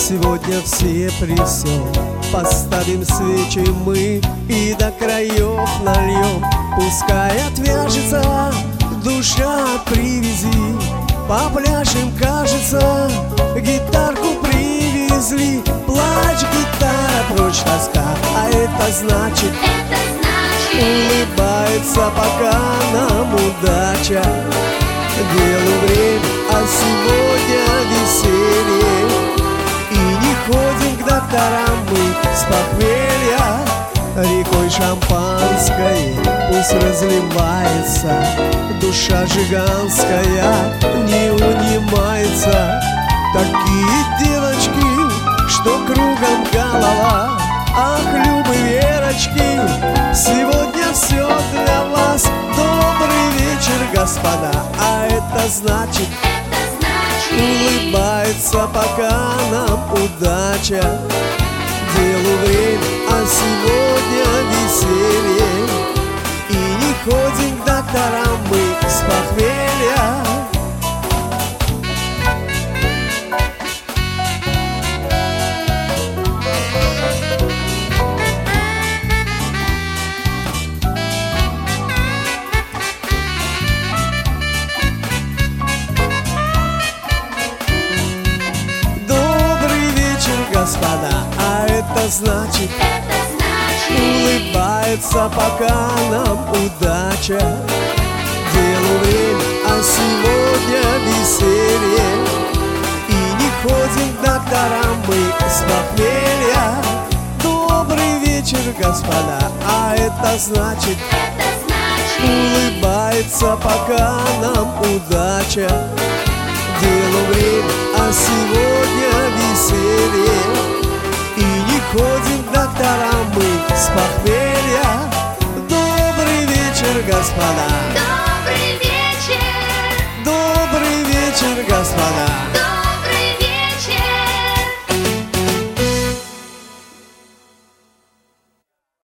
Сегодня все при всем поставим свечи мы и до краев нальем. Пускай отвяжется душа от привязи, попляшем, кажется, гитарку привезли. Плачь, гитара, прочь тоска, а это значит улыбается пока нам удача. Делу время, а сегодня веселье, и не ходим к докторам мы с похмелья. Рекой шампанское пусть разливается, душа жиганская не унимается. Такие девочки, что кругом голова. Ах, Любы, Верочки, сегодня все для вас. Добрый вечер, господа, а это значит улыбается пока нам удача. Делу время, а сегодня веселье, и не ходим к докторам мы с похмелья. Господа, а это значит улыбается пока нам удача. Делу время, а сегодня веселье, и не ходим к докторам мы с похмелья. Добрый вечер, господа, а это значит улыбается пока нам удача. Делу время, а сегодня веселье, и не ходим к докторам мы с похмелья. Добрый вечер, господа.